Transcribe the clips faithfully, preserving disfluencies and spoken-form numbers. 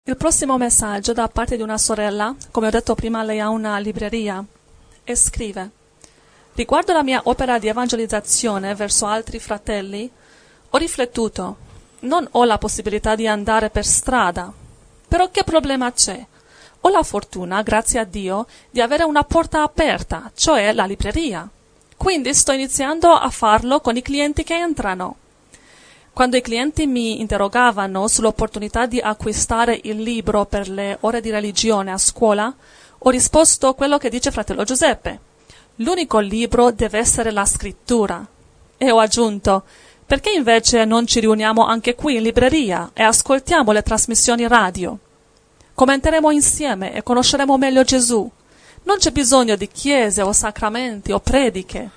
Il prossimo messaggio da parte di una sorella, come ho detto prima, lei ha una libreria e scrive: riguardo la mia opera di evangelizzazione verso altri fratelli, ho riflettuto, non ho la possibilità di andare per strada, però che problema c'è? Ho la fortuna, grazie a Dio, di avere una porta aperta, cioè la libreria. Quindi sto iniziando a farlo con i clienti che entrano. Quando i clienti mi interrogavano sull'opportunità di acquistare il libro per le ore di religione a scuola, ho risposto quello che dice fratello Giuseppe. L'unico libro deve essere la scrittura. E ho aggiunto, perché invece non ci riuniamo anche qui in libreria e ascoltiamo le trasmissioni radio? Commenteremo insieme e conosceremo meglio Gesù. Non c'è bisogno di chiese o sacramenti o prediche.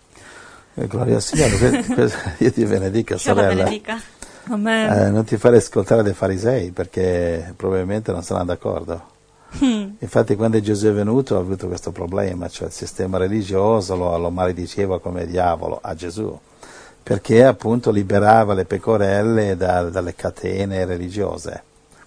Eh, gloria al Signore, io ti benedica, sorella. benedica. Amen. Eh, non ti fare ascoltare dei farisei, perché probabilmente non saranno d'accordo. Hmm. Infatti quando Gesù è venuto ha avuto questo problema, cioè il sistema religioso lo, lo malediceva come diavolo a Gesù, perché appunto liberava le pecorelle da, dalle catene religiose.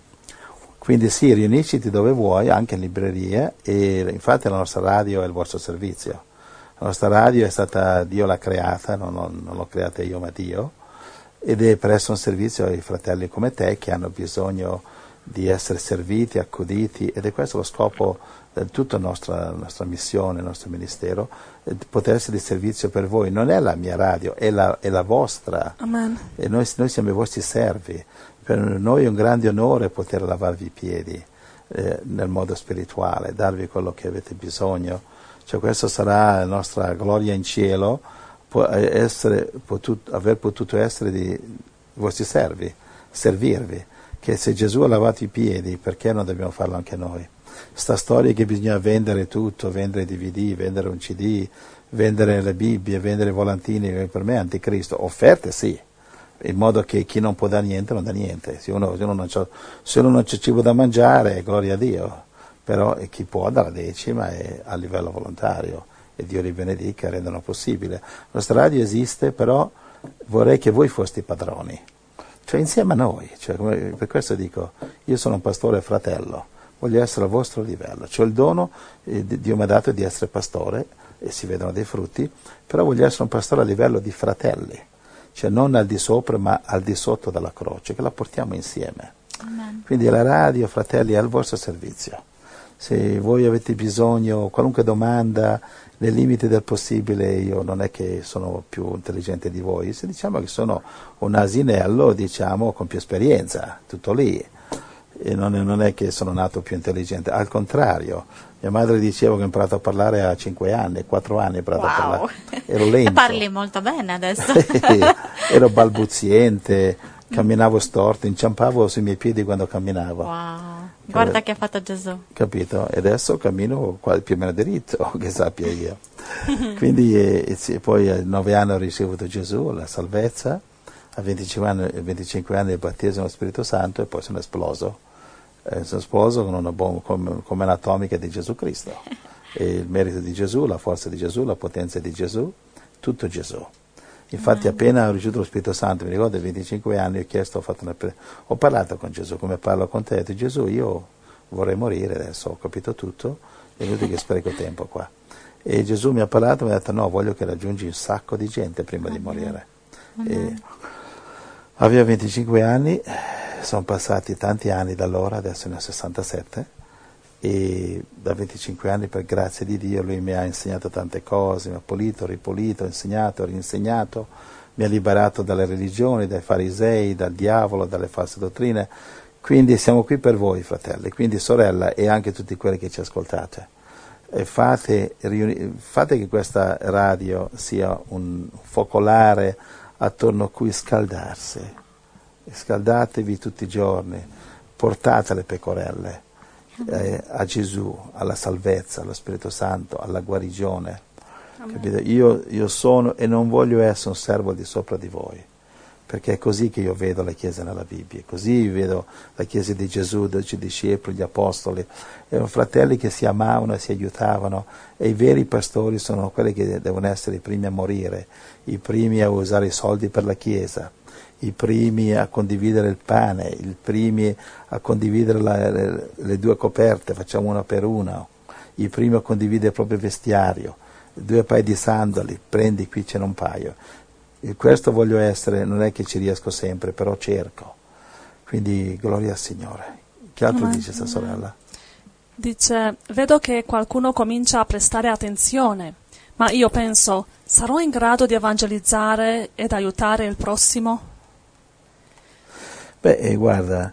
Quindi sì, riunisciti dove vuoi, anche in librerie, e infatti la nostra radio è il vostro servizio. La nostra radio è stata, Dio l'ha creata, non, non, non l'ho creata io ma Dio, ed è per essere un servizio ai fratelli come te che hanno bisogno di essere serviti, accuditi, ed è questo lo scopo di tutta la nostra, nostra missione, il nostro ministero, poter essere di servizio per voi. Non è la mia radio, è la, è la vostra. Amen. E noi, noi siamo i vostri servi. Per noi è un grande onore poter lavarvi i piedi eh, nel modo spirituale, darvi quello che avete bisogno. Cioè questa sarà la nostra gloria in cielo, può essere potut, aver potuto essere di vostri servi, servirvi. Che se Gesù ha lavato i piedi, perché non dobbiamo farlo anche noi? Sta storia che bisogna vendere tutto, vendere D V D, vendere un C D, vendere le Bibbie, vendere volantini, per me è anticristo. Offerte sì, in modo che chi non può dare niente non dà niente. Se uno, se uno non c'ha, se uno non c'è cibo da mangiare, gloria a Dio. Però chi può dare la decima è a livello volontario e Dio li benedica e rendono possibile. La nostra radio esiste, però vorrei che voi foste i padroni, cioè insieme a noi. Cioè, come, per questo dico, io sono un pastore fratello, voglio essere al vostro livello, cioè il dono eh, Dio mi ha dato di essere pastore e si vedono dei frutti, però voglio essere un pastore a livello di fratelli, cioè non al di sopra ma al di sotto della croce, che la portiamo insieme. Amen. Quindi la radio, fratelli, è al vostro servizio. Se voi avete bisogno, qualunque domanda, nei limiti del possibile, io non è che sono più intelligente di voi, se diciamo che sono un asinello, diciamo, con più esperienza, tutto lì. E non è, non è che sono nato più intelligente, al contrario. Mia madre diceva che ho imparato a parlare a cinque anni, quattro anni ho imparato Wow. a parlare. Ero lento. Parli molto bene adesso. Ero balbuziente, camminavo storto, inciampavo sui miei piedi quando camminavo. Wow. Guarda che ha fatto Gesù. Capito? E adesso cammino più o meno diritto, che sappia io. Quindi eh, sì, poi a nove anni ho ricevuto Gesù, la salvezza, a venticinque anni, venticinque anni il battesimo dello Spirito Santo e poi sono esploso. Eh, sono esploso con una bomba come, come un'atomica di Gesù Cristo. E il merito di Gesù, la forza di Gesù, la potenza di Gesù, tutto Gesù. Infatti appena ho ricevuto lo Spirito Santo, mi ricordo, a venticinque anni ho chiesto, ho, fatto una pre- ho parlato con Gesù, come parlo con te, ho detto Gesù io vorrei morire adesso, ho capito tutto, è inutile che spreco tempo qua. E Gesù mi ha parlato e mi ha detto no, voglio che raggiungi un sacco di gente prima di morire. E avevo venticinque anni, sono passati tanti anni da allora, adesso ne ho sessantasette, e da venticinque anni per grazia di Dio lui mi ha insegnato tante cose, mi ha pulito, ripulito, insegnato, rinsegnato, mi ha liberato dalle religioni, dai farisei, dal diavolo, dalle false dottrine. Quindi siamo qui per voi, fratelli, quindi sorella e anche tutti quelli che ci ascoltate. E fate, riuni- fate che questa radio sia un focolare attorno a cui scaldarsi. Scaldatevi tutti i giorni, portate le pecorelle. Eh, a Gesù, alla salvezza, allo Spirito Santo, alla guarigione. Capite? Io, io sono e non voglio essere un servo al di sopra di voi, perché è così che io vedo la Chiesa nella Bibbia, così vedo la Chiesa di Gesù, dei suoi discepoli, gli apostoli, erano fratelli che si amavano e si aiutavano, e i veri pastori sono quelli che devono essere i primi a morire, i primi a usare i soldi per la Chiesa, i primi a condividere il pane, i primi a condividere la, le, le due coperte, facciamo una per una, i primi a condividere il proprio vestiario, due paia di sandali, prendi, qui c'è un paio. E questo voglio essere, non è che ci riesco sempre, però cerco. Quindi gloria al Signore. Che altro Amen. Dice sta sorella? Dice, vedo che qualcuno comincia a prestare attenzione, ma io penso, sarò in grado di evangelizzare ed aiutare il prossimo? Beh, eh, guarda,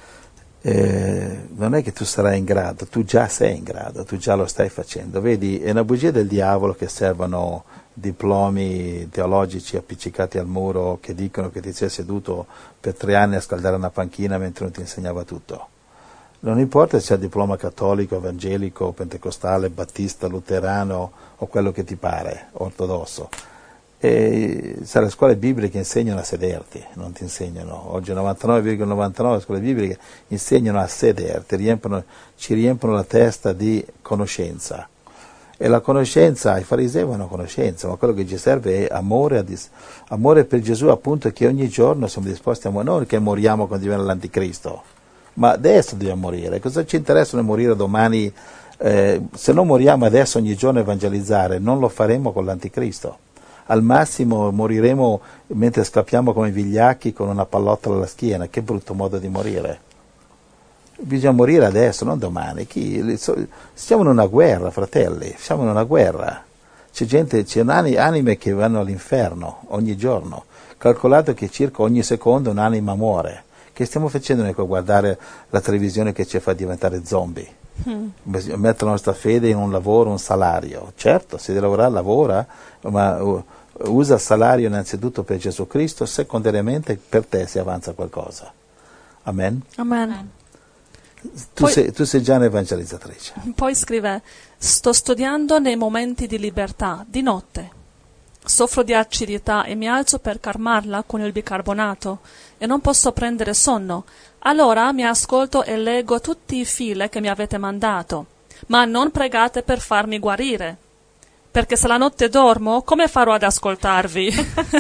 eh, non è che tu sarai in grado, tu già sei in grado, tu già lo stai facendo. Vedi, è una bugia del diavolo che servono diplomi teologici appiccicati al muro che dicono che ti sei seduto per tre anni a scaldare una panchina mentre non ti insegnava tutto. Non importa se c'è il diploma cattolico, evangelico, pentecostale, battista, luterano o quello che ti pare, ortodosso. E sai, le scuole bibliche insegnano a sederti, non ti insegnano. Oggi novantanove virgola novantanove scuole bibliche insegnano a sederti, riempiono, ci riempiono la testa di conoscenza. E la conoscenza, i farisei hanno conoscenza, ma quello che ci serve è amore, amore per Gesù, appunto, che ogni giorno siamo disposti a morire, non che moriamo quando diventa l'anticristo, ma adesso dobbiamo morire. Cosa ci interessa noi morire domani? Eh, se non moriamo adesso ogni giorno a evangelizzare, non lo faremo con l'anticristo. Al massimo moriremo mentre scappiamo come vigliacchi con una pallottola alla schiena. Che brutto modo di morire. Bisogna morire adesso, non domani. Chi, siamo in una guerra, fratelli, siamo in una guerra. C'è gente, c'è anime che vanno all'inferno ogni giorno. Calcolato che circa ogni secondo un'anima muore. Che stiamo facendo noi con guardare la televisione che ci fa diventare zombie? Mm. Mettere la nostra fede in un lavoro, un salario. Certo, se devi lavorare, lavora, ma usa il salario innanzitutto per Gesù Cristo, secondariamente per te si avanza qualcosa. Amen? Amen. Tu, poi, sei, tu sei già un'evangelizzatrice. Poi scrive, sto studiando nei momenti di libertà, di notte. Soffro di acidità e mi alzo per calmarla con il bicarbonato e non posso prendere sonno. Allora mi ascolto e leggo tutti i file che mi avete mandato. Ma non pregate per farmi guarire, perché se la notte dormo, come farò ad ascoltarvi?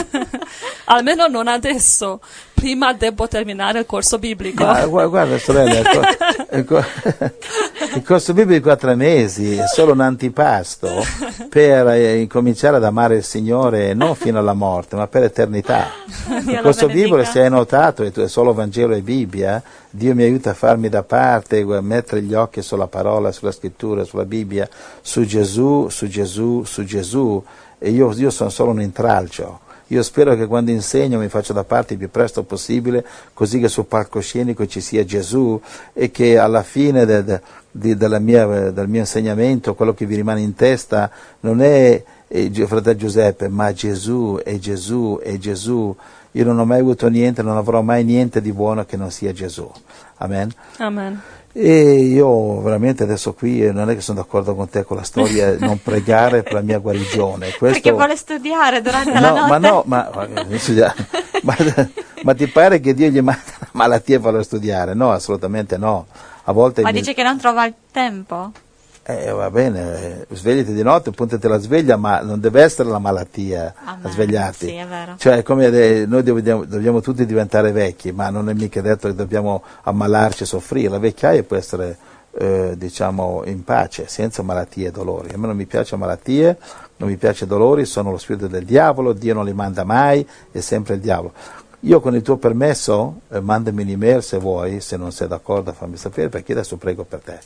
Almeno non adesso. Prima devo terminare il corso biblico. Ma, guarda, sorella, il, cor- il, cor- il corso biblico a tre mesi è solo un antipasto per eh, incominciare ad amare il Signore non fino alla morte, ma per eternità. Il corso biblico, se hai notato, è solo Vangelo e Bibbia. Dio mi aiuta a farmi da parte, a mettere gli occhi sulla parola, sulla scrittura, sulla Bibbia, su Gesù, su Gesù, su Gesù. E io, io sono solo un intralcio. Io spero che quando insegno mi faccia da parte il più presto possibile, così che sul palcoscenico ci sia Gesù e che alla fine de, de, de, della mia, del mio insegnamento quello che vi rimane in testa non è eh, fratello Giuseppe, ma Gesù e Gesù e Gesù. Io non ho mai avuto niente, non avrò mai niente di buono che non sia Gesù. Amen. Amen. E io veramente adesso qui non è che sono d'accordo con te con la storia, non pregare per la mia guarigione. Questo... Perché vuole studiare durante no, la notte. Ma no, ma, ma, ma ti pare che Dio gli manda una malattia per farlo studiare? No, assolutamente no. A volte ma mi... dice che non trova il tempo? Eh, va bene, svegliati di notte, puntati la sveglia, ma non deve essere la malattia Amen. A svegliarti. Sì, è vero. Cioè, come de- noi dobbiamo, dobbiamo tutti diventare vecchi, ma non è mica detto che dobbiamo ammalarci e soffrire. La vecchiaia può essere, eh, diciamo, in pace, senza malattie e dolori. A me non mi piacciono malattie, non mi piacciono dolori, sono lo spirito del diavolo, Dio non li manda mai, è sempre il diavolo. Io con il tuo permesso, eh, mandami un'email se vuoi, se non sei d'accordo fammi sapere, perché adesso prego per te.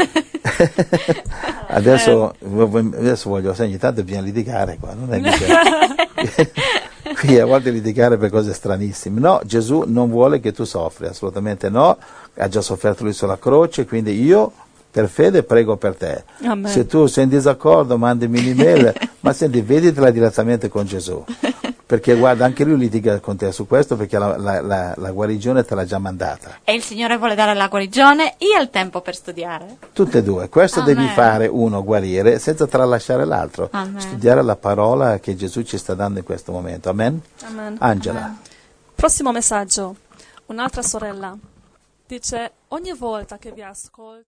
adesso, adesso voglio, sai, ogni tanto bisogna litigare qua, non è mica... qui a volte litigare per cose stranissime. No, Gesù non vuole che tu soffri, assolutamente no, ha già sofferto lui sulla croce, quindi io per fede prego per te. Amen. Se tu sei in disaccordo mandami un'email, ma senti, veditela direttamente con Gesù. Perché guarda, anche lui litiga con te su questo perché la, la, la, la guarigione te l'ha già mandata. E il Signore vuole dare la guarigione e il tempo per studiare. Tutte e due. Questo Amen. Devi fare, uno, guarire, senza tralasciare l'altro. Amen. Studiare la parola che Gesù ci sta dando in questo momento. Amen? Amen. Angela. Amen. Prossimo messaggio. Un'altra sorella dice, ogni volta che vi ascolto